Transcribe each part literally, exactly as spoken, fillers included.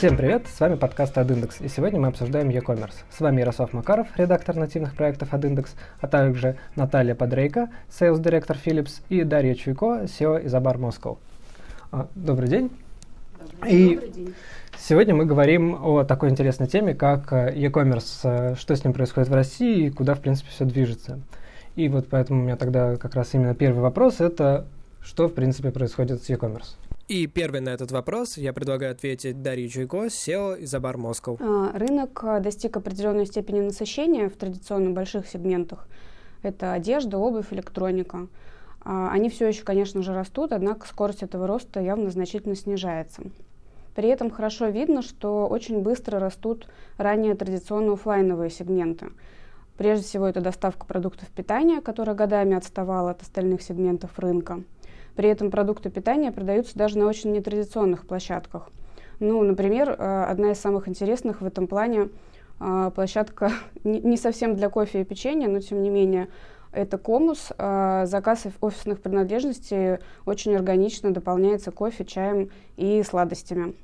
Всем привет, с вами подкаст AdIndex, и сегодня мы обсуждаем e-commerce. С вами Ярослав Макаров, редактор нативных проектов AdIndex, а также Наталья Подрейко, сейлс-директор Philips, и Дарья Чуйко, си и о Isabar Moscow. Добрый день. Добрый, и добрый день. Сегодня мы говорим о такой интересной теме, как e-commerce, что с ним происходит в России и куда, в принципе, все движется. И вот поэтому у меня тогда как раз именно первый вопрос – это что, в принципе, происходит с e-commerce? И первый на этот вопрос я предлагаю ответить Дарье Чуйко, си и о Isabar Moscow. Рынок достиг определенной степени насыщения в традиционно больших сегментах. Это одежда, обувь, электроника. Они все еще, конечно же, растут, однако скорость этого роста явно значительно снижается. При этом хорошо видно, что очень быстро растут ранее традиционно офлайновые сегменты. Прежде всего, это доставка продуктов питания, которая годами отставала от остальных сегментов рынка. При этом продукты питания продаются даже на очень нетрадиционных площадках. Ну, например, одна из самых интересных в этом плане площадка не совсем для кофе и печенья, но тем не менее это Комус. Заказ офисных принадлежностей очень органично дополняется кофе, чаем и сладостями.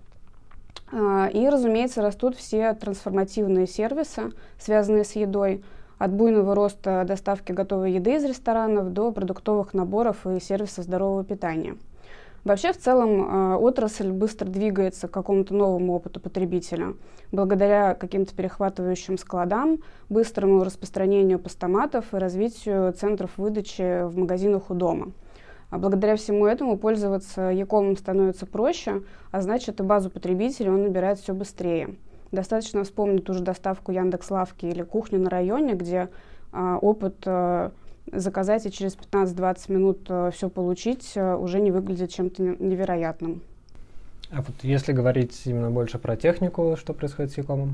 И, разумеется, растут все трансформативные сервисы, связанные с едой, от буйного роста доставки готовой еды из ресторанов до продуктовых наборов и сервисов здорового питания. Вообще, в целом, отрасль быстро двигается к какому-то новому опыту потребителя, благодаря каким-то перехватывающим складам, быстрому распространению постаматов и развитию центров выдачи в магазинах у дома. А благодаря всему этому пользоваться e-commerce становится проще, а значит и базу потребителей он набирает все быстрее. Достаточно вспомнить ту же доставку Яндекс.Лавки или кухню на районе, где а, опыт а, заказать и через пятнадцать-двадцать минут а, все получить а, уже не выглядит чем-то невероятным. А вот если говорить именно больше про технику, что происходит с e-commerce?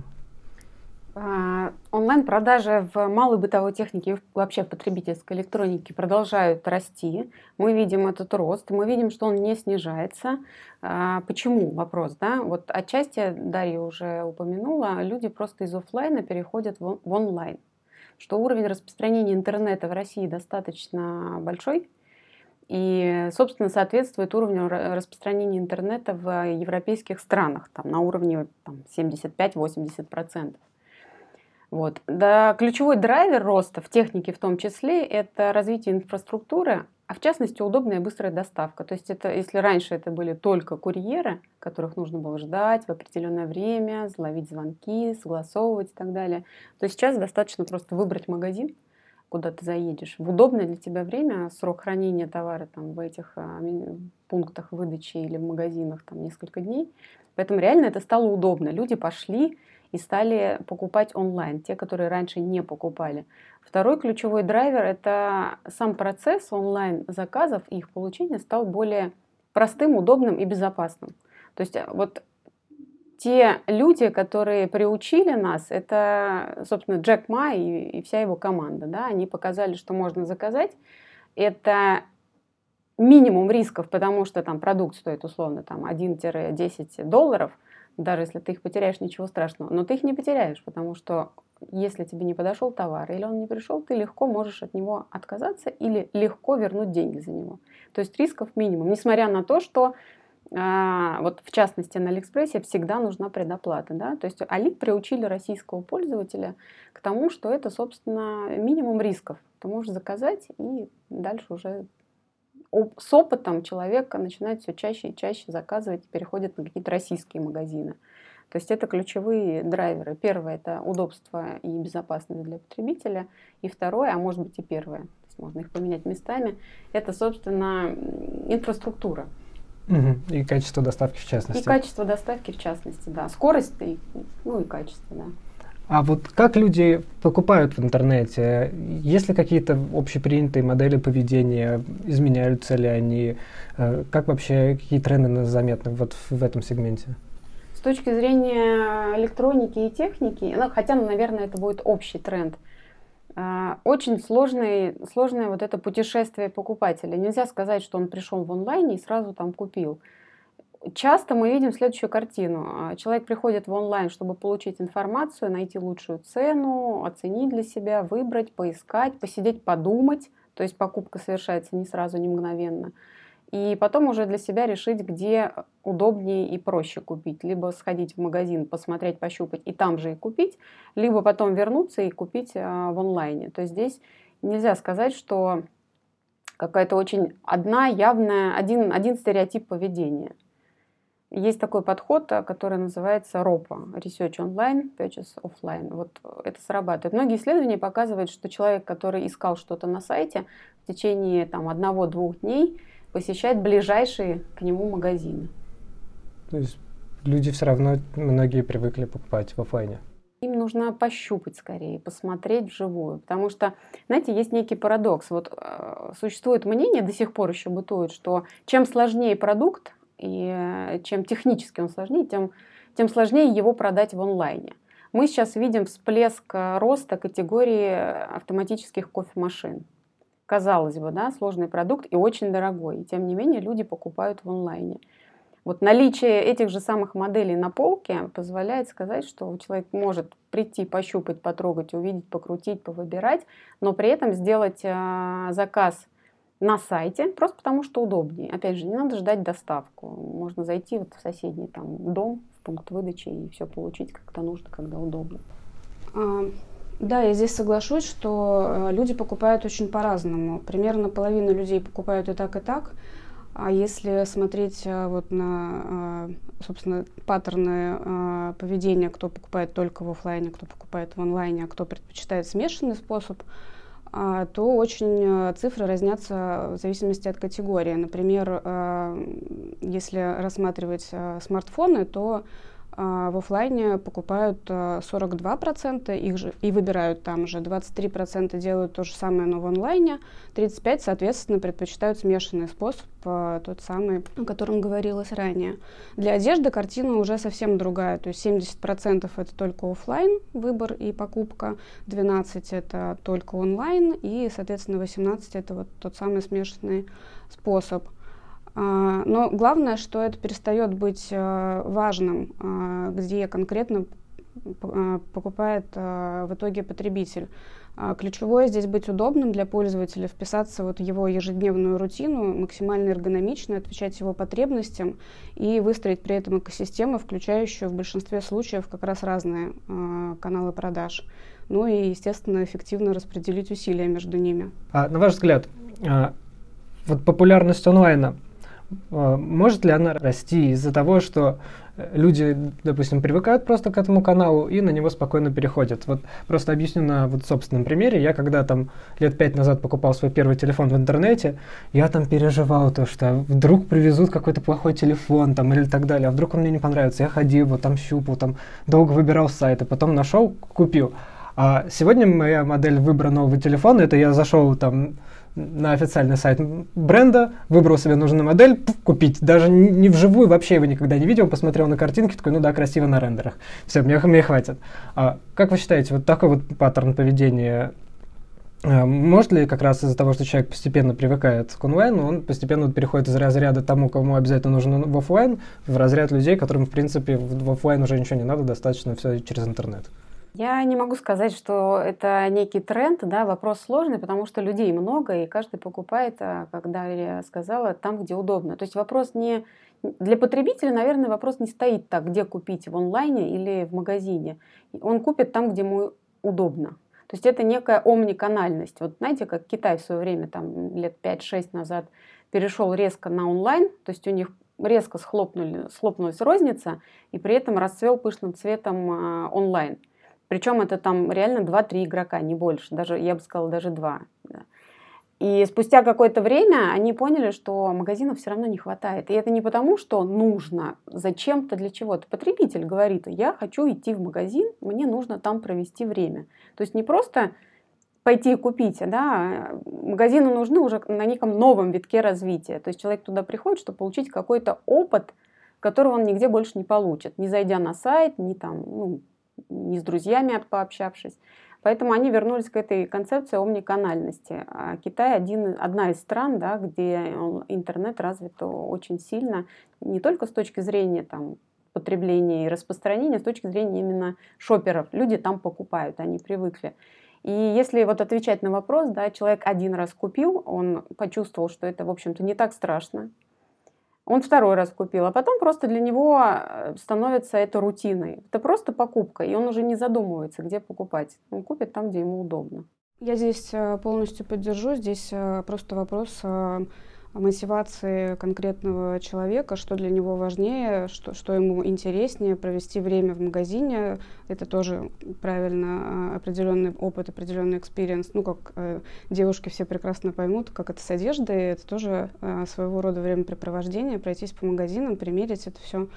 А, онлайн-продажи в малой бытовой технике и вообще в потребительской электронике продолжают расти. Мы видим этот рост, мы видим, что он не снижается. А, почему? Вопрос, да? Вот отчасти, Дарья уже упомянула, люди просто из офлайна переходят в, в онлайн. Что уровень распространения интернета в России достаточно большой и, собственно, соответствует уровню распространения интернета в европейских странах, там, на уровне там, семьдесят пять - восемьдесят процентов. Вот. Да, ключевой драйвер роста в технике в том числе – это развитие инфраструктуры, а в частности удобная и быстрая доставка. То есть это, если раньше это были только курьеры, которых нужно было ждать в определенное время, ловить звонки, согласовывать и так далее, то сейчас достаточно просто выбрать магазин, куда ты заедешь, в удобное для тебя время, срок хранения товара там, в этих а, пунктах выдачи или в магазинах там, несколько дней. Поэтому реально это стало удобно. Люди пошли и стали покупать онлайн, те, которые раньше не покупали. Второй ключевой драйвер – это сам процесс онлайн-заказов и их получения стал более простым, удобным и безопасным. То есть вот те люди, которые приучили нас, это, собственно, Джек Ма и, и вся его команда. Да? Они показали, что можно заказать. Это минимум рисков, потому что там продукт стоит условно там, один-десять долларов. Даже если ты их потеряешь, ничего страшного. Но ты их не потеряешь, потому что если тебе не подошел товар или он не пришел, ты легко можешь от него отказаться или легко вернуть деньги за него. То есть рисков минимум. Несмотря на то, что а, вот в частности на Алиэкспрессе всегда нужна предоплата. Да? То есть Али приучили российского пользователя к тому, что это, собственно, минимум рисков. Ты можешь заказать и дальше уже с опытом человека начинает все чаще и чаще заказывать и переходит на какие-то российские магазины. То есть это ключевые драйверы. Первое – это удобство и безопасность для потребителя. И второе, а может быть и первое, то есть можно их поменять местами, это, собственно, инфраструктура. Угу. И качество доставки в частности. И качество доставки в частности, да. Скорость, и, ну и качество, да. А вот как люди покупают в интернете? Есть ли какие-то общепринятые модели поведения? Изменяются ли они? Как вообще, какие тренды заметны вот в этом сегменте? С точки зрения электроники и техники, ну, хотя, наверное, это будет общий тренд, очень сложный, сложное вот это путешествие покупателя. Нельзя сказать, что он пришел в онлайне и сразу там купил. Часто мы видим следующую картину. Человек приходит в онлайн, чтобы получить информацию, найти лучшую цену, оценить для себя, выбрать, поискать, посидеть, подумать. То есть покупка совершается не сразу, не мгновенно. и потом уже для себя решить, где удобнее и проще купить. Либо сходить в магазин, посмотреть, пощупать и там же и купить, либо потом вернуться и купить в онлайне. То есть здесь нельзя сказать, что какая-то очень одна явная, один, один стереотип поведения. Есть такой подход, который называется ропа, Research Online, Purchase Offline. Вот это срабатывает. Многие исследования показывают, что человек, который искал что-то на сайте, в течение там, одного-двух дней посещает ближайшие к нему магазины. То есть люди все равно, многие привыкли покупать в офлайне. Им нужно пощупать скорее, посмотреть вживую. Потому что, знаете, есть некий парадокс. Вот э, существует мнение, до сих пор еще бытует, что чем сложнее продукт, и чем технически он сложнее, тем, тем сложнее его продать в онлайне. Мы сейчас видим всплеск роста категории автоматических кофемашин. Казалось бы, да, сложный продукт и очень дорогой. И тем не менее люди покупают в онлайне. Вот наличие этих же самых моделей на полке позволяет сказать, что человек может прийти, пощупать, потрогать, увидеть, покрутить, повыбирать, но при этом сделать э, заказ на сайте, просто потому что удобнее. Опять же, не надо ждать доставку. Можно зайти вот в соседний там, дом, в пункт выдачи и все получить, как-то нужно, когда удобно. А, да, я здесь соглашусь, что люди покупают очень по-разному. Примерно половина людей покупают и так, и так. А если смотреть вот на, собственно, паттерны поведения, кто покупает только в офлайне, кто покупает в онлайне, а кто предпочитает смешанный способ, то очень цифры разнятся в зависимости от категории. Например, если рассматривать смартфоны, то в офлайне покупают сорок два процента их же, и выбирают там же. двадцать три процента делают то же самое, но в онлайне. тридцать пять процентов, соответственно, предпочитают смешанный способ, тот самый, о котором говорилось ранее. Для одежды картина уже совсем другая. То есть семьдесят процентов это только офлайн выбор и покупка, двенадцать процентов это только онлайн, и, соответственно, восемнадцать процентов это вот тот самый смешанный способ. Но главное, что это перестает быть важным, где конкретно покупает в итоге потребитель. Ключевое здесь быть удобным для пользователя, вписаться вот в его ежедневную рутину, максимально эргономично отвечать его потребностям и выстроить при этом экосистему, включающую в большинстве случаев как раз разные каналы продаж. Ну и, естественно, эффективно распределить усилия между ними. А, на ваш взгляд, вот популярность онлайна, может ли она расти из-за того, что люди, допустим, привыкают просто к этому каналу и на него спокойно переходят? Вот просто объясню на вот собственном примере. Я когда там лет пять назад покупал свой первый телефон в интернете, я там переживал то, что вдруг привезут какой-то плохой телефон там или так далее, а вдруг он мне не понравится. Я ходил, вот там щупал, там долго выбирал сайты, потом нашел, купил. А сегодня моя модель выбора нового телефона, это я зашел там на официальный сайт бренда, выбрал себе нужную модель, пф, купить. Даже не, не вживую, вообще его никогда не видел, посмотрел на картинки, такой, ну да, красиво на рендерах. Все, мне, мне хватит. А как вы считаете, вот такой вот паттерн поведения, а, может ли как раз из-за того, что человек постепенно привыкает к онлайну, он постепенно переходит из разряда тому, кому обязательно нужно в офлайн, в разряд людей, которым, в принципе, в, в офлайн уже ничего не надо, достаточно все через интернет? Я не могу сказать, что это некий тренд, да, вопрос сложный, потому что людей много, и каждый покупает, когда я сказала, там, где удобно. То есть вопрос не... Для потребителя, наверное, вопрос не стоит так, где купить, в онлайне или в магазине. Он купит там, где ему удобно. То есть это некая омниканальность. Вот знаете, как Китай в свое время, там, лет пять-шесть назад, перешел резко на онлайн, то есть у них резко схлопнули, схлопнулась розница, и при этом расцвел пышным цветом э, онлайн. Причем это там реально два-три игрока, не больше, даже, я бы сказала, даже два. Да. И спустя какое-то время они поняли, что магазинов все равно не хватает. И это не потому, что нужно зачем-то для чего-то. Потребитель говорит, я хочу идти в магазин, мне нужно там провести время. То есть не просто пойти и купить, да, магазины нужны уже на неком новом витке развития. То есть человек туда приходит, чтобы получить какой-то опыт, которого он нигде больше не получит, не зайдя на сайт, не там, ну, не с друзьями пообщавшись. Поэтому они вернулись к этой концепции омниканальности. А Китай один, одна из стран, да, где интернет развит очень сильно, не только с точки зрения там, потребления и распространения, а с точки зрения именно шопперов. Люди там покупают, они привыкли. И если вот отвечать на вопрос, да, человек один раз купил, он почувствовал, что это, в общем-то, не так страшно. Он второй раз купил, а потом просто для него становится это рутиной. Это просто покупка, и он уже не задумывается, где покупать. Он купит там, где ему удобно. Я здесь полностью поддержу. Здесь просто вопрос мотивации конкретного человека, что для него важнее, что, что ему интереснее, провести время в магазине. Это тоже правильно определенный опыт, определенный экспириенс. Ну, как э, девушки все прекрасно поймут, как это с одеждой. Это тоже э, своего рода времяпрепровождение, пройтись по магазинам, примерить это все.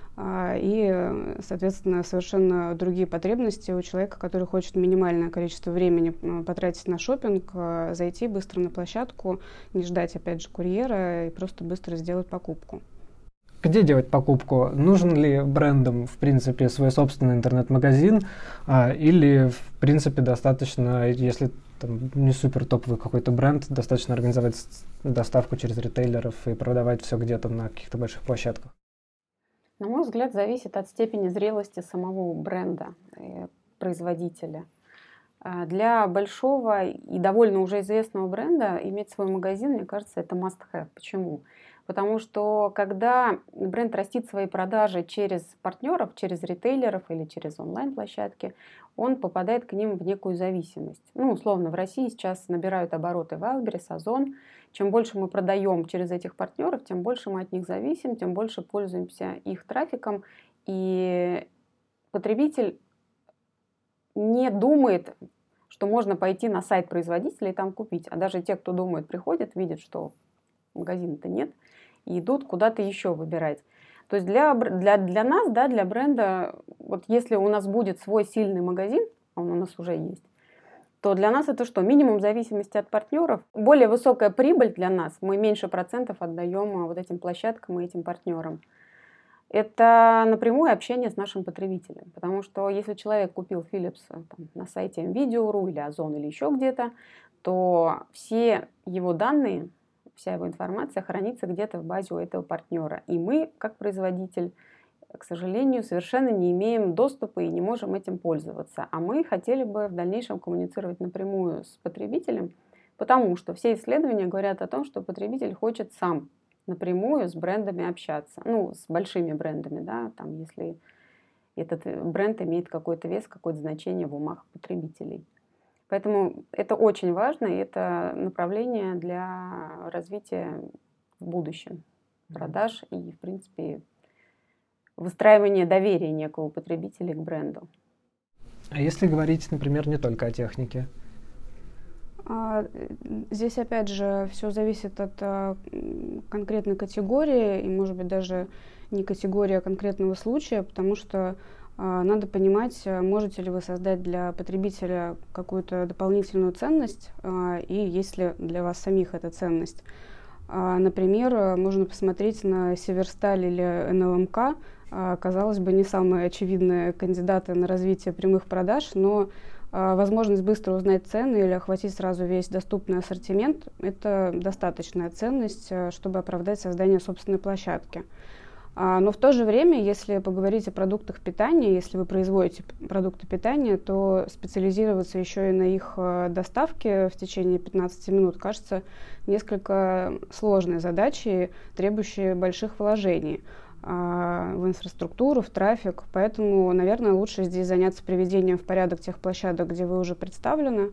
И, соответственно, совершенно другие потребности у человека, который хочет минимальное количество времени потратить на шопинг, зайти быстро на площадку, не ждать, опять же, курьера и просто быстро сделать покупку. Где делать покупку? Нужен ли брендам, в принципе, свой собственный интернет-магазин? А, или, в принципе, достаточно, если там не супер топовый какой-то бренд, достаточно организовать доставку через ритейлеров и продавать все где-то на каких-то больших площадках? На мой взгляд, зависит от степени зрелости самого бренда, производителя. Для большого и довольно уже известного бренда иметь свой магазин, мне кажется, это must-have. Почему? Потому что когда бренд растит свои продажи через партнеров, через ритейлеров или через онлайн-площадки, он попадает к ним в некую зависимость. Ну, условно, в России сейчас набирают обороты Wildberries, Озон. Чем больше мы продаем через этих партнеров, тем больше мы от них зависим, тем больше пользуемся их трафиком. И потребитель не думает, что можно пойти на сайт производителя и там купить. А даже те, кто думает, приходят, видят, что магазина-то нет, и идут куда-то еще выбирать. То есть для, для, для нас, да, для бренда, вот если у нас будет свой сильный магазин, а он у нас уже есть, то для нас это что? Минимум зависимости от партнеров, более высокая прибыль для нас, мы меньше процентов отдаем вот этим площадкам и этим партнерам. Это напрямую общение с нашим потребителем, потому что если человек купил Philips там, на сайте эм видео точка ру или Озон или еще где-то, то все его данные, вся его информация хранится где-то в базе у этого партнера. И мы, как производитель, к сожалению, совершенно не имеем доступа и не можем этим пользоваться. А мы хотели бы в дальнейшем коммуницировать напрямую с потребителем, потому что все исследования говорят о том, что потребитель хочет сам напрямую с брендами общаться. Ну, с большими брендами, да, там, если этот бренд имеет какой-то вес, какое-то значение в умах потребителей. Поэтому это очень важно, и это направление для развития в будущем продаж и, в принципе, выстраивания доверия некого потребителя к бренду. А если говорить, например, не только о технике? А, здесь, опять же, все зависит от а, конкретной категории, и, может быть, даже не категории, а конкретного случая, потому что а, надо понимать, можете ли вы создать для потребителя какую-то дополнительную ценность, а, и есть ли для вас самих эта ценность. А, например, можно посмотреть на Северсталь или эн эл эм ка, а, казалось бы, не самые очевидные кандидаты на развитие прямых продаж, но возможность быстро узнать цены или охватить сразу весь доступный ассортимент – это достаточная ценность, чтобы оправдать создание собственной площадки. Но в то же время, если поговорить о продуктах питания, если вы производите продукты питания, то специализироваться еще и на их доставке в течение пятнадцати минут кажется несколько сложной задачей, требующей больших вложений в инфраструктуру, в трафик. Поэтому, наверное, лучше здесь заняться приведением в порядок тех площадок, где вы уже представлены,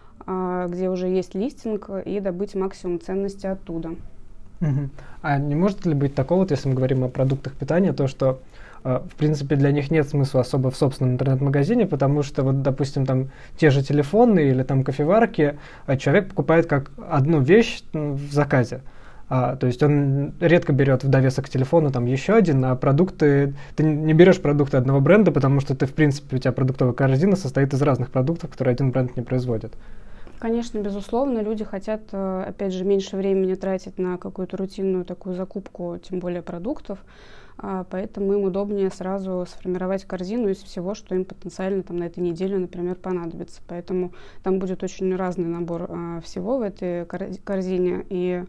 где уже есть листинг, и добыть максимум ценности оттуда. Угу. А не может ли быть такого, вот если мы говорим о продуктах питания, то что, в принципе, для них нет смысла особо в собственном интернет-магазине, потому что, вот, допустим, там те же телефоны или там кофеварки человек покупает как одну вещь в заказе. А, то есть он редко берет в довесок к телефону там еще один, а продукты, ты не берешь продукты одного бренда, потому что ты, в принципе, у тебя продуктовая корзина состоит из разных продуктов, которые один бренд не производит. Конечно, безусловно, люди хотят, опять же, меньше времени тратить на какую-то рутинную такую закупку, тем более продуктов, поэтому им удобнее сразу сформировать корзину из всего, что им потенциально там, на этой неделе, например, понадобится. Поэтому там будет очень разный набор всего в этой корзине, и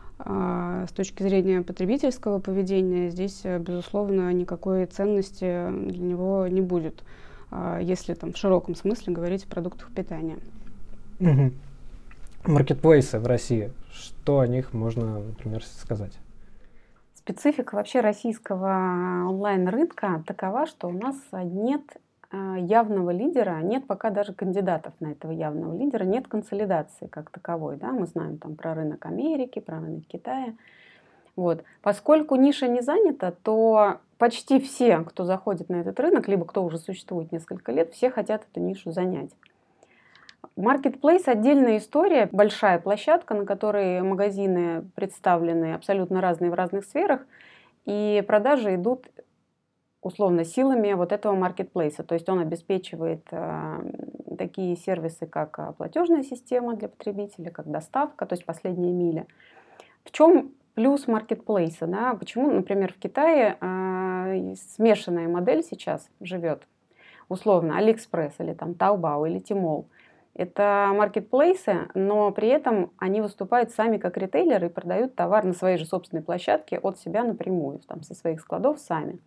с точки зрения потребительского поведения здесь, безусловно, никакой ценности для него не будет, если там в широком смысле говорить о продуктах питания. Угу. Маркетплейсы в России, что о них можно, например, сказать? Специфика вообще российского онлайн-рынка такова, что у нас нет явного лидера, нет пока даже кандидатов на этого явного лидера, нет консолидации как таковой. Да? Мы знаем там про рынок Америки, про рынок Китая. Вот. Поскольку ниша не занята, то почти все, кто заходит на этот рынок, либо кто уже существует несколько лет, все хотят эту нишу занять. Marketplace — отдельная история, большая площадка, на которой магазины представлены абсолютно разные в разных сферах, и продажи идут условно силами вот этого маркетплейса. То есть он обеспечивает э, такие сервисы, как э, платежная система для потребителя, как доставка, то есть последняя миля. В чем плюс маркетплейса? Да? Почему, например, в Китае э, смешанная модель сейчас живет? Условно, AliExpress или там Taobao или Tmall. Это маркетплейсы, но при этом они выступают сами как ритейлеры и продают товар на своей же собственной площадке от себя напрямую, там, со своих складов сами.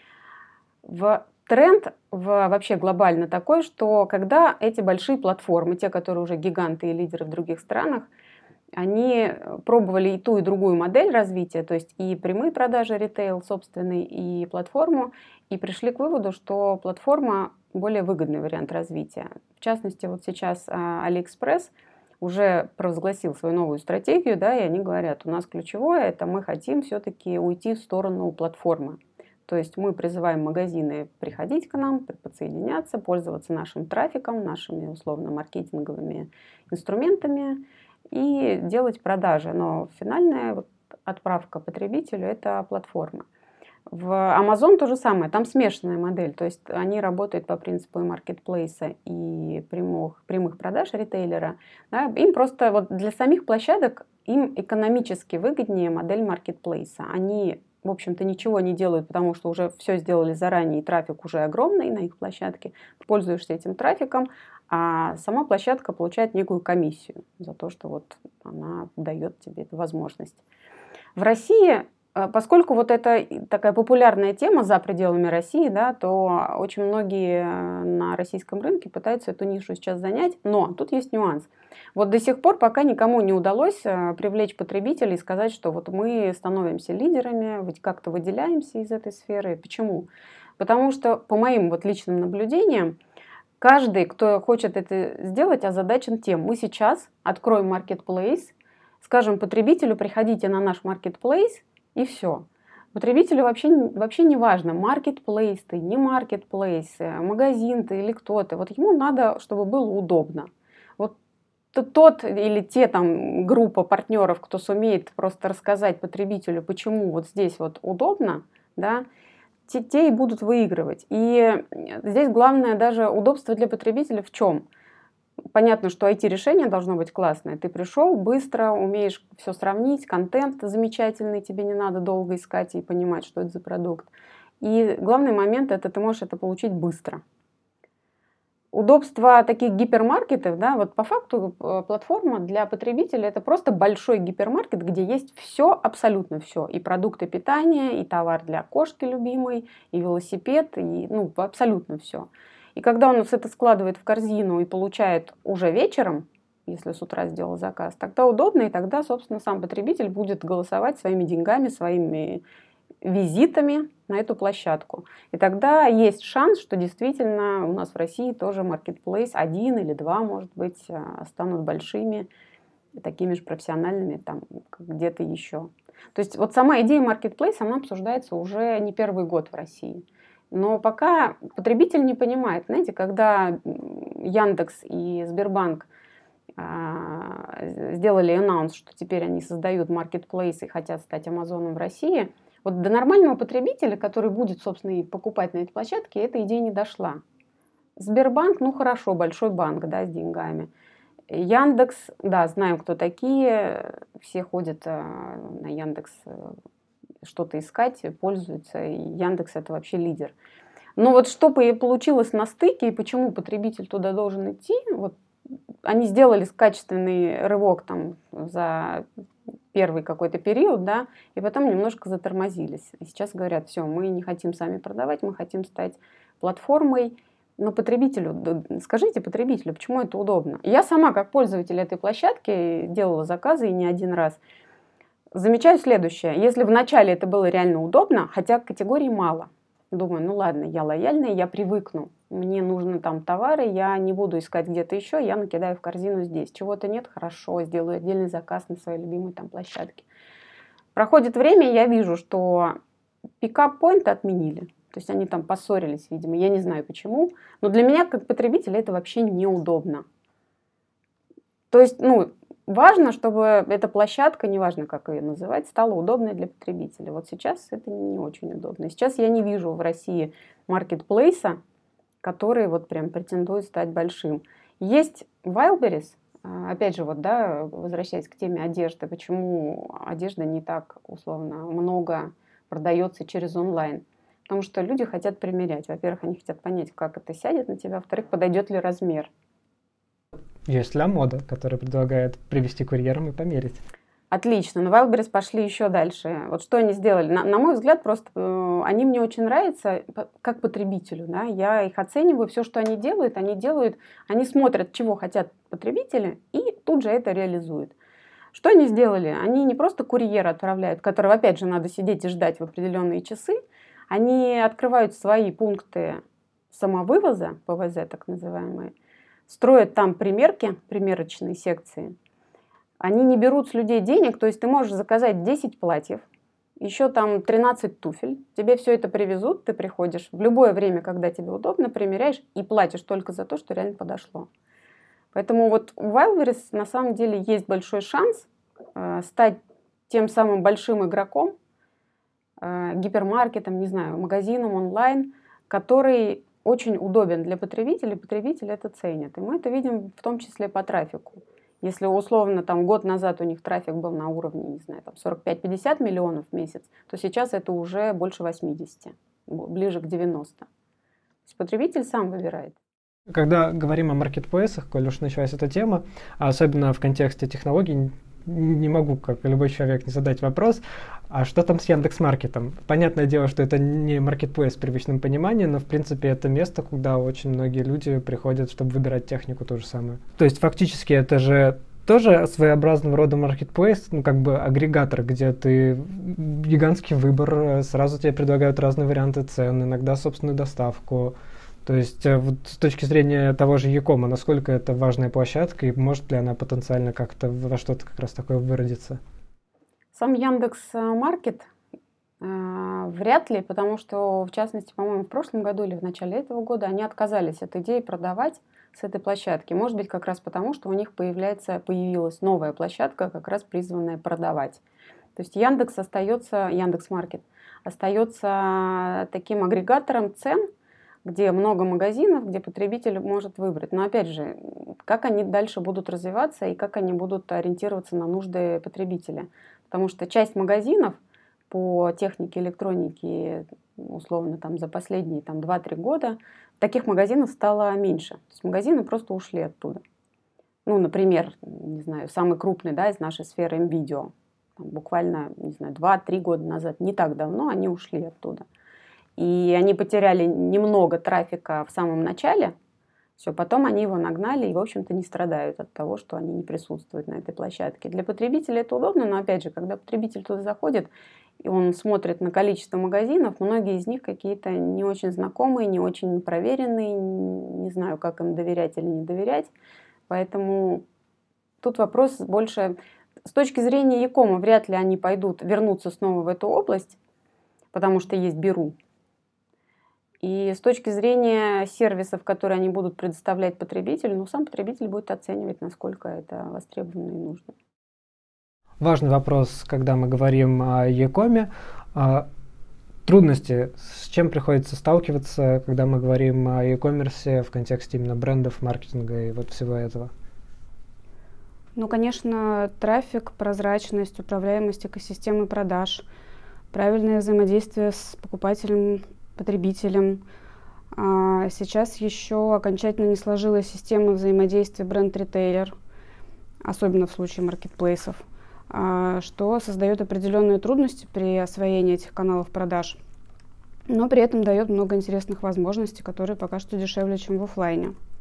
В тренд в, вообще глобально такой, что когда эти большие платформы, те, которые уже гиганты и лидеры в других странах, они пробовали и ту, и другую модель развития, то есть и прямые продажи, ритейл собственный, и платформу, и пришли к выводу, что платформа более выгодный вариант развития. В частности, вот сейчас AliExpress уже провозгласил свою новую стратегию, да, и они говорят, у нас ключевое, это мы хотим все-таки уйти в сторону платформы. То есть мы призываем магазины приходить к нам, подсоединяться, пользоваться нашим трафиком, нашими условно маркетинговыми инструментами и делать продажи. Но финальная вот отправка потребителю — это платформа. В Amazon то же самое, там смешанная модель, то есть они работают по принципу и маркетплейса, и прямых, прямых продаж ритейлера. Да, им просто вот для самих площадок им экономически выгоднее модель маркетплейса. Они, в общем-то, ничего не делают, потому что уже все сделали заранее, и трафик уже огромный на их площадке. Пользуешься этим трафиком, а сама площадка получает некую комиссию за то, что вот она дает тебе эту возможность. В России, поскольку вот это такая популярная тема за пределами России, да, то очень многие на российском рынке пытаются эту нишу сейчас занять, но тут есть нюанс. Вот до сих пор пока никому не удалось привлечь потребителей и сказать, что вот мы становимся лидерами, ведь как-то выделяемся из этой сферы. Почему? Потому что, по моим вот личным наблюдениям, каждый, кто хочет это сделать, озадачен тем: мы сейчас откроем маркетплейс, скажем потребителю, приходите на наш маркетплейс, и все. Потребителю вообще, вообще не важно, маркетплейс ты, не маркетплейс, магазин ты или кто ты. Вот ему надо, чтобы было удобно. Вот тот или те там группа партнеров, кто сумеет просто рассказать потребителю, почему вот здесь вот удобно, да, те, те и будут выигрывать. И здесь главное даже удобство для потребителя в чем? Понятно, что ай ти-решение должно быть классное. Ты пришел быстро, умеешь все сравнить, контент замечательный, тебе не надо долго искать и понимать, что это за продукт. И главный момент — это ты можешь это получить быстро. Удобство таких гипермаркетов, да, вот по факту платформа для потребителя — это просто большой гипермаркет, где есть все, абсолютно все. И продукты питания, и товар для кошки любимой, и велосипед, и ну, абсолютно все. И когда он это складывает в корзину и получает уже вечером, если с утра сделал заказ, тогда удобно, и тогда, собственно, сам потребитель будет голосовать своими деньгами, своими визитами на эту площадку. И тогда есть шанс, что действительно у нас в России тоже маркетплейс один или два, может быть, станут большими, такими же профессиональными, там, где-то еще. То есть вот сама идея маркетплейса, она обсуждается уже не первый год в России. Но пока потребитель не понимает, знаете, когда Яндекс и Сбербанк а, сделали анонс, что теперь они создают маркетплейс и хотят стать Амазоном в России, вот до нормального потребителя, который будет, собственно, и покупать на этой площадке, эта идея не дошла. Сбербанк, ну хорошо, большой банк, да, с деньгами. Яндекс, да, знаем, кто такие, все ходят на Яндекс что-то искать, пользуются, и Яндекс — это вообще лидер. Но вот что получилось на стыке и почему потребитель туда должен идти, вот они сделали качественный рывок там за первый какой-то период, да, и потом немножко затормозились. И сейчас говорят, все, мы не хотим сами продавать, мы хотим стать платформой. Но потребителю, скажите потребителю, почему это удобно? Я сама, как пользователь этой площадки, делала заказы и не один раз. замечаю следующее. Если вначале это было реально удобно, хотя категорий мало. Думаю, ну ладно, я лояльная, я привыкну. Мне нужны там товары, я не буду искать где-то еще, я накидаю в корзину здесь. Чего-то нет, хорошо, сделаю отдельный заказ на своей любимой там площадке. Проходит время, я вижу, что пикап-поинты отменили. То есть они там поссорились, видимо, я не знаю почему. Но для меня, как потребителя, это вообще неудобно. То есть, ну, важно, чтобы эта площадка, неважно, как ее называть, стала удобной для потребителя. Вот сейчас это не очень удобно. Сейчас я не вижу в России маркетплейса, который вот прям претендует стать большим. Есть Wildberries, опять же, вот, да, возвращаясь к теме одежды, почему одежда не так, условно, много продается через онлайн. Потому что люди хотят примерять. Во-первых, они хотят понять, как это сядет на тебя. Во-вторых, подойдет ли размер. Есть Ля Мода, которая предлагает привезти курьером и померить. Отлично. Но Wildberries пошли еще дальше. Вот что они сделали? На, на мой взгляд, просто э, они мне очень нравятся как потребителю. Да? Я их оцениваю. Все, что они делают, они делают, они смотрят, чего хотят потребители, и тут же это реализуют. Что они сделали? Они не просто курьера отправляют, которого, опять же, надо сидеть и ждать в определенные часы. Они открывают свои пункты самовывоза, ПВЗ так называемые, строят там примерки, примерочные секции. Они не берут с людей денег, то есть ты можешь заказать десять платьев, еще там тринадцать туфель, тебе все это привезут, ты приходишь в любое время, когда тебе удобно, примеряешь и платишь только за то, что реально подошло. Поэтому вот у Wildberries на самом деле есть большой шанс э, стать тем самым большим игроком, э, гипермаркетом, не знаю, магазином онлайн, который очень удобен для потребителей, потребители это ценят. И мы это видим в том числе по трафику. Если условно там год назад у них трафик был на уровне, не знаю, там сорок пять - пятьдесят миллионов в месяц, то сейчас это уже больше восьмидесяти, ближе к девяноста. То есть потребитель сам выбирает. Когда говорим о маркетплейсах, коль уж началась эта тема, а особенно в контексте технологий, не могу, как любой человек, не задать вопрос, а что там с Яндекс.Маркетом? Понятное дело, что это не маркетплейс в привычном понимании, но в принципе это место, куда очень многие люди приходят, чтобы выбирать технику, то же самое. То есть фактически это же тоже своеобразного рода маркетплейс, ну как бы агрегатор, где ты гигантский выбор, сразу тебе предлагают разные варианты цен, иногда собственную доставку. То есть вот с точки зрения того же Якома, насколько это важная площадка и может ли она потенциально как-то во что-то как раз такое выродиться? Сам Яндекс.Маркет э, вряд ли, потому что, в частности, по-моему, в прошлом году или в начале этого года они отказались от идеи продавать с этой площадки. Может быть, как раз потому, что у них появляется, появилась новая площадка, как раз призванная продавать. То есть Яндекс остается, Яндекс.Маркет остается таким агрегатором цен, где много магазинов, где потребитель может выбрать. Но опять же, как они дальше будут развиваться и как они будут ориентироваться на нужды потребителя. Потому что часть магазинов по технике, электронике, условно, там, за последние там, два-три года, таких магазинов стало меньше. То есть магазины просто ушли оттуда. Ну, например, не знаю, самый крупный, да, из нашей сферы МВидео. Там, буквально, не знаю, два-три года назад, не так давно, они ушли оттуда. И они потеряли немного трафика в самом начале, все, потом они его нагнали и, в общем-то, не страдают от того, что они не присутствуют на этой площадке. Для потребителя это удобно, но, опять же, когда потребитель туда заходит, и он смотрит на количество магазинов, многие из них какие-то не очень знакомые, не очень проверенные, не знаю, как им доверять или не доверять. Поэтому тут вопрос больше... С точки зрения Якома, вряд ли они пойдут, вернутся снова в эту область, потому что есть Беру. И с точки зрения сервисов, которые они будут предоставлять потребителю, ну, сам потребитель будет оценивать, насколько это востребовано и нужно. Важный вопрос, когда мы говорим о Якоме. Трудности, с чем приходится сталкиваться, когда мы говорим о e-commerce в контексте именно брендов, маркетинга и вот всего этого? Ну, конечно, трафик, прозрачность, управляемость экосистемы продаж, правильное взаимодействие с покупателем, потребителем. А сейчас еще окончательно не сложилась система взаимодействия бренд-ритейлер, особенно в случае маркетплейсов, а, что создает определенные трудности при освоении этих каналов продаж, но при этом дает много интересных возможностей, которые пока что дешевле, чем в офлайне.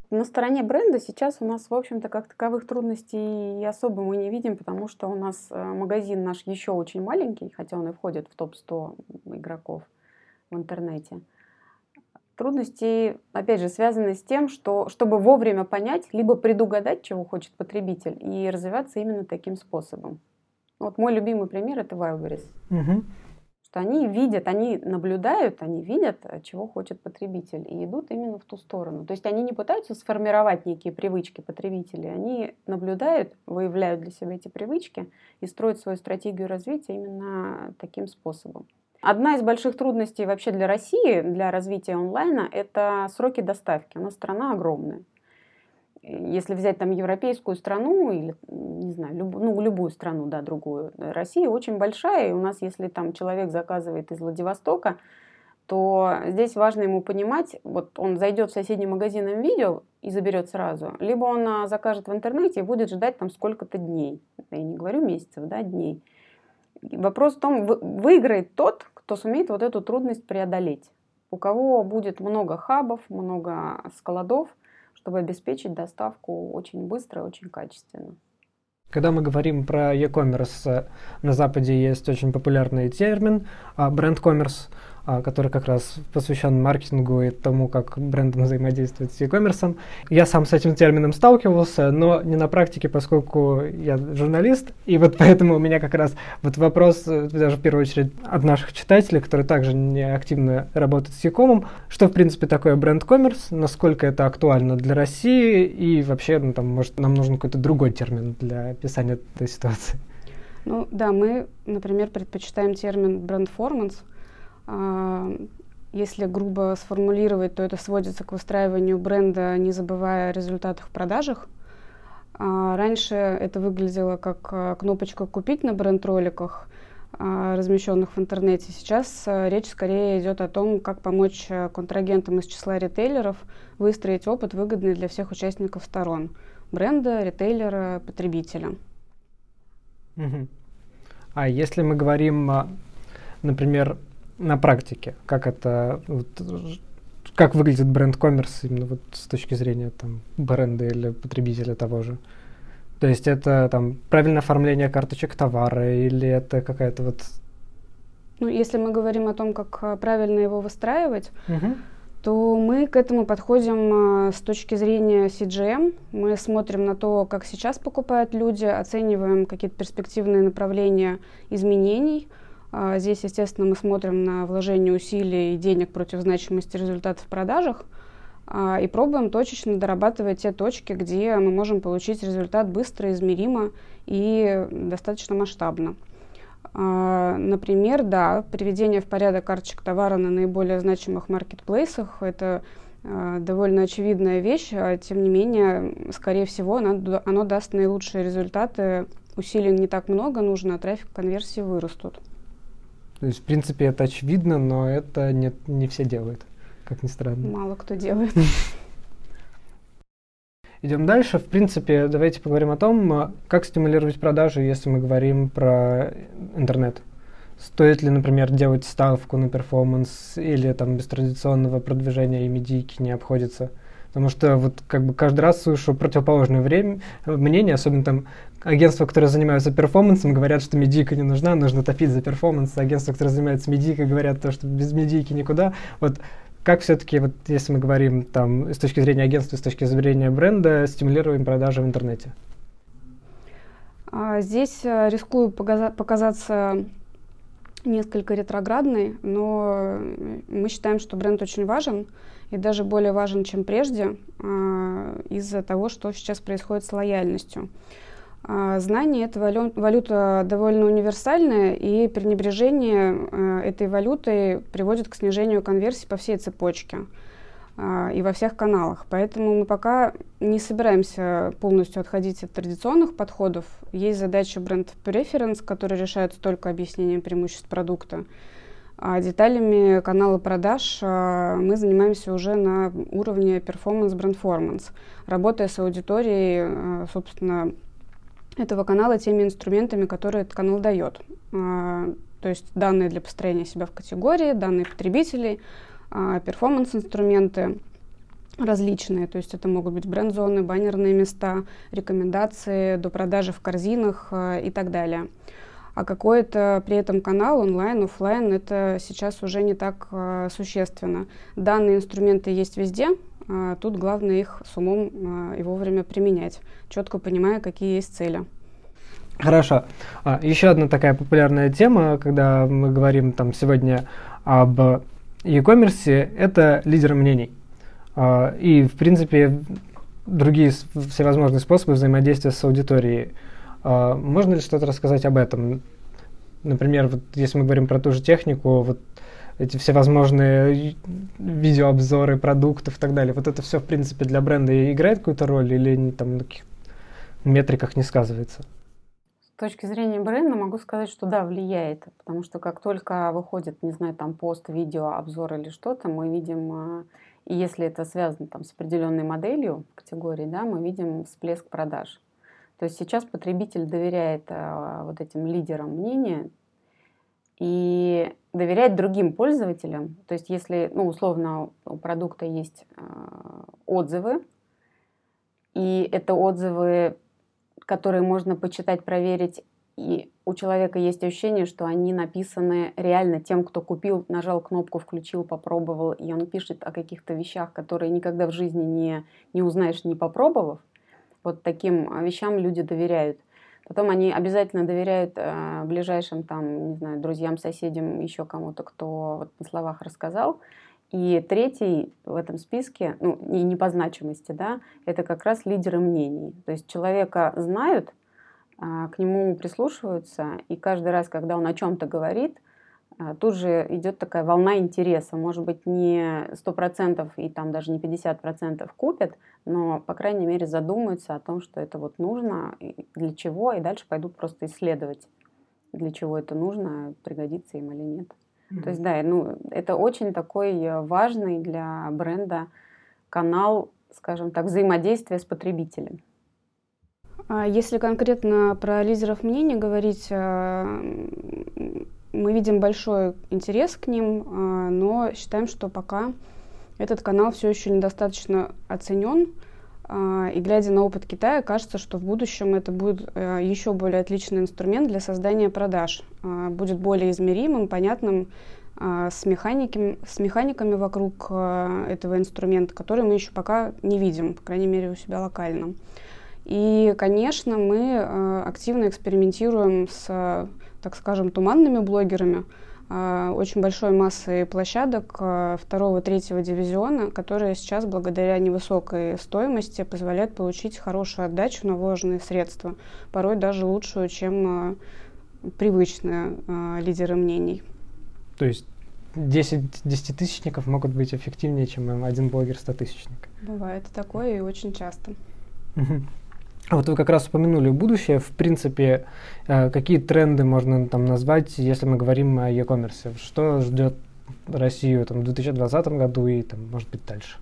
На стороне бренда сейчас у нас, в общем-то, как таковых трудностей особо мы не видим, потому что у нас магазин наш еще очень маленький, хотя он и входит в топ сто игроков в интернете. Трудности, опять же, связаны с тем, что чтобы вовремя понять, либо предугадать, чего хочет потребитель, и развиваться именно таким способом. Вот мой любимый пример – это Wildberries. Угу. Что они видят, они наблюдают, они видят, чего хочет потребитель, и идут именно в ту сторону. То есть они не пытаются сформировать некие привычки потребителей, они наблюдают, выявляют для себя эти привычки и строят свою стратегию развития именно таким способом. Одна из больших трудностей вообще для России, для развития онлайна, это сроки доставки. У нас страна огромная. Если взять там европейскую страну или, не знаю, люб, ну, любую страну, да, другую, Россия очень большая, и у нас, если там человек заказывает из Владивостока, то здесь важно ему понимать, вот он зайдет в соседний магазин и видео и заберет сразу, либо он закажет в интернете и будет ждать там сколько-то дней. Я не говорю месяцев, да, дней. Вопрос в том, выиграет тот, кто сумеет вот эту трудность преодолеть. У кого будет много хабов, много складов, чтобы обеспечить доставку очень быстро и очень качественно. Когда мы говорим про e-commerce, на Западе есть очень популярный термин бренд-коммерс, который как раз посвящен маркетингу и тому, как бренды взаимодействуют с e-commerce. Я сам с этим термином сталкивался, но не на практике, поскольку я журналист, и вот поэтому у меня как раз вот вопрос, даже в первую очередь от наших читателей, которые также не активно работают с e-comом, что в принципе такое бренд-коммерс, насколько это актуально для России, и вообще, ну, там, может, нам нужен какой-то другой термин для описания этой ситуации. Ну да, мы, например, предпочитаем термин бренд-форманс. Если грубо сформулировать, то это сводится к выстраиванию бренда, не забывая о результатах в продажах. Раньше это выглядело как кнопочка «Купить» на бренд-роликах, размещенных в интернете. Сейчас речь скорее идет о том, как помочь контрагентам из числа ритейлеров выстроить опыт, выгодный для всех участников сторон – бренда, ритейлера, потребителя. Угу. А если мы говорим, например, на практике, как это, вот, как выглядит бренд-коммерс именно вот с точки зрения там бренда или потребителя того же? То есть это там правильное оформление карточек товара или это какая-то вот... Ну, если мы говорим о том, как правильно его выстраивать, угу. то мы к этому подходим с точки зрения си джи эм. Мы смотрим на то, как сейчас покупают люди, оцениваем какие-то перспективные направления изменений. Здесь, естественно, мы смотрим на вложение усилий и денег против значимости результатов в продажах и пробуем точечно дорабатывать те точки, где мы можем получить результат быстро, измеримо и достаточно масштабно. Например, да, приведение в порядок карточек товара на наиболее значимых маркетплейсах – это довольно очевидная вещь, а тем не менее, скорее всего, оно, оно даст наилучшие результаты. Усилий не так много нужно, а трафик, конверсии вырастут. То есть, в принципе, это очевидно, но это не, не все делают, как ни странно. Мало кто делает. Идем дальше. В принципе, давайте поговорим о том, как стимулировать продажи, если мы говорим про интернет. Стоит ли, например, делать ставку на перформанс или там без традиционного продвижения и медийки не обходится? Потому что вот как бы каждый раз слышу противоположное время, мнение, особенно там агентства, которые занимаются перформансом, говорят, что медийка не нужна, нужно топить за перформанс. Агентства, которые занимаются медийкой, говорят, то, что без медийки никуда. Вот как все-таки, вот, если мы говорим там, с точки зрения агентства, с точки зрения бренда, стимулируем продажи в интернете? Здесь рискую показаться несколько ретроградной, но мы считаем, что бренд очень важен. И даже более важен, чем прежде, э, из-за того, что сейчас происходит с лояльностью. Э, знание – это валю- валюта довольно универсальная, и пренебрежение э, этой валютой приводит к снижению конверсии по всей цепочке э, и во всех каналах. Поэтому мы пока не собираемся полностью отходить от традиционных подходов. Есть задача бренд-преференс, которая решается только объяснением преимуществ продукта. А деталями канала продаж а, мы занимаемся уже на уровне перформанс-брендформанс, работая с аудиторией, а, собственно, этого канала теми инструментами, которые этот канал дает. А, то есть данные для построения себя в категории, данные потребителей, а, перформанс-инструменты. различные. То есть это могут быть бренд-зоны, баннерные места, рекомендации, до продажи в корзинах э, и так далее. А какой-то при этом канал онлайн, офлайн, это сейчас уже не так э, существенно. Данные инструменты есть везде, э, тут главное их с умом э, и вовремя применять, четко понимая, какие есть цели. Хорошо. А, еще одна такая популярная тема, когда мы говорим там сегодня об e-commerce, это лидеры мнений. А, и, в принципе, другие всевозможные способы взаимодействия с аудиторией. А, можно ли что-то рассказать об этом? Например, вот если мы говорим про ту же технику, вот эти всевозможные видеообзоры продуктов и так далее, вот это все, в принципе, для бренда играет какую-то роль или там на каких метриках не сказывается? С точки зрения бренда могу сказать, что да, влияет, потому что как только выходит, не знаю, там пост, видео, обзор или что-то, мы видим, и если это связано там с определенной моделью категории, да, мы видим всплеск продаж. То есть сейчас потребитель доверяет а, вот этим лидерам мнения и доверяет другим пользователям. То есть если, ну, условно, у продукта есть а, отзывы, и это отзывы, которые можно почитать, проверить, и у человека есть ощущение, что они написаны реально тем, кто купил, нажал кнопку, включил, попробовал, и он пишет о каких-то вещах, которые никогда в жизни не, не узнаешь, не попробовав. Вот таким вещам люди доверяют. Потом они обязательно доверяют э, ближайшим там, не знаю, друзьям, соседям, еще кому-то, кто вот на словах рассказал. И третий в этом списке, ну, не, не по значимости, да, это как раз лидеры мнений. То есть человека знают, к нему прислушиваются, и каждый раз, когда он о чем-то говорит, тут же идет такая волна интереса. Может быть, не сто процентов и там даже не пятьдесят процентов купят, но, по крайней мере, задумаются о том, что это вот нужно, и для чего, и дальше пойдут просто исследовать, для чего это нужно, пригодится им или нет. Mm-hmm. То есть, да, ну, это очень такой важный для бренда канал, скажем так, взаимодействия с потребителем. Если конкретно про лидеров мнений говорить, мы видим большой интерес к ним, но считаем, что пока этот канал все еще недостаточно оценен. И глядя на опыт Китая, кажется, что в будущем это будет еще более отличный инструмент для создания продаж. Будет более измеримым, понятным, с механиками, с механиками вокруг этого инструмента, которые мы еще пока не видим, по крайней мере, у себя локально. И, конечно, мы активно экспериментируем с, так скажем, туманными блогерами, очень большой массой площадок второго-третьего дивизиона, которые сейчас, благодаря невысокой стоимости, позволяют получить хорошую отдачу на вложенные средства, порой даже лучшую, чем привычные лидеры мнений. То есть десять десятитысячников могут быть эффективнее, чем один блогер-стотысячник? Бывает такое и очень часто. Вот вы как раз упомянули будущее. В принципе, какие тренды можно там назвать, если мы говорим о e-commerce? Что ждет Россию там, в две тысячи двадцатом году и, там, может быть, дальше?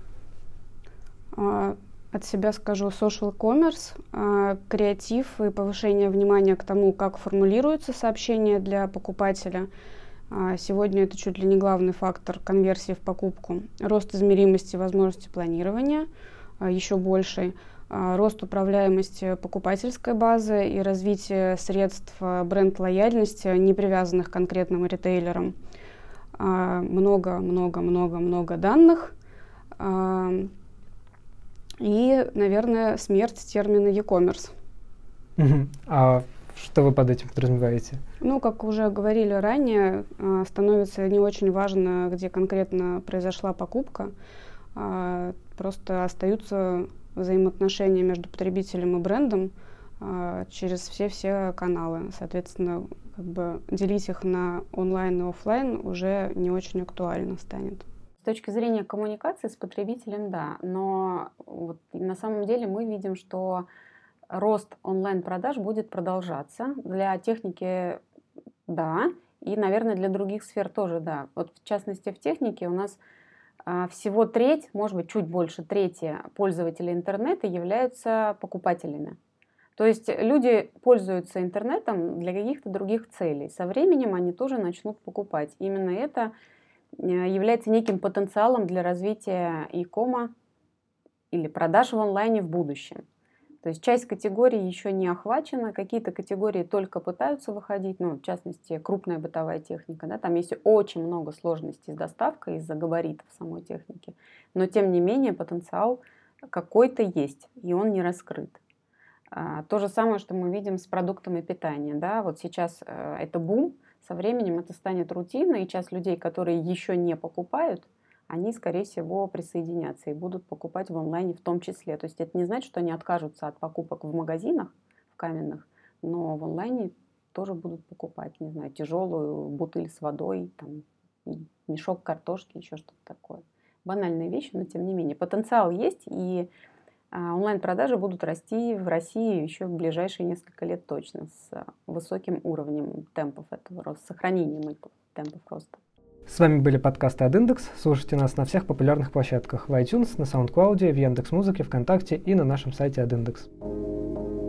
От себя скажу social commerce, креатив и повышение внимания к тому, как формулируются сообщения для покупателя. Сегодня это чуть ли не главный фактор конверсии в покупку. Рост измеримости возможности планирования еще больший. Рост управляемости покупательской базы и развитие средств бренд-лояльности, не привязанных к конкретным ритейлерам. Много-много-много-много данных. И, наверное, смерть термина e-commerce. А что вы под этим подразумеваете? Ну, как уже говорили ранее, становится не очень важно, где конкретно произошла покупка. Просто остаются взаимоотношения между потребителем и брендом а, через все-все каналы. Соответственно, как бы делить их на онлайн и офлайн уже не очень актуально станет. С точки зрения коммуникации с потребителем, да, но вот на самом деле мы видим, что рост онлайн-продаж будет продолжаться. Для техники – да, и, наверное, для других сфер тоже да. Вот в частности, в технике у нас всего треть, может быть, чуть больше трети пользователей интернета являются покупателями. То есть люди пользуются интернетом для каких-то других целей. Со временем они тоже начнут покупать. Именно это является неким потенциалом для развития e-кома или продаж в онлайне в будущем. То есть часть категорий еще не охвачена, какие-то категории только пытаются выходить, ну, в частности, крупная бытовая техника, да, там есть очень много сложностей с доставкой из-за габаритов самой техники, но тем не менее потенциал какой-то есть, и он не раскрыт. А, то же самое, что мы видим с продуктами питания, да, вот сейчас э, это бум, со временем это станет рутиной, и часть людей, которые еще не покупают, они, скорее всего, присоединятся и будут покупать в онлайне в том числе. То есть это не значит, что они откажутся от покупок в магазинах, в каменных, но в онлайне тоже будут покупать, не знаю, тяжелую бутыль с водой, там, мешок картошки, еще что-то такое. Банальные вещи, но тем не менее. Потенциал есть, и онлайн-продажи будут расти в России еще в ближайшие несколько лет точно, с высоким уровнем темпов этого роста, сохранением этих темпов роста. С вами были подкасты от Индекс. Слушайте нас на всех популярных площадках: в iTunes, на SoundCloud, в Яндекс.Музыке, ВКонтакте и на нашем сайте от Индекс.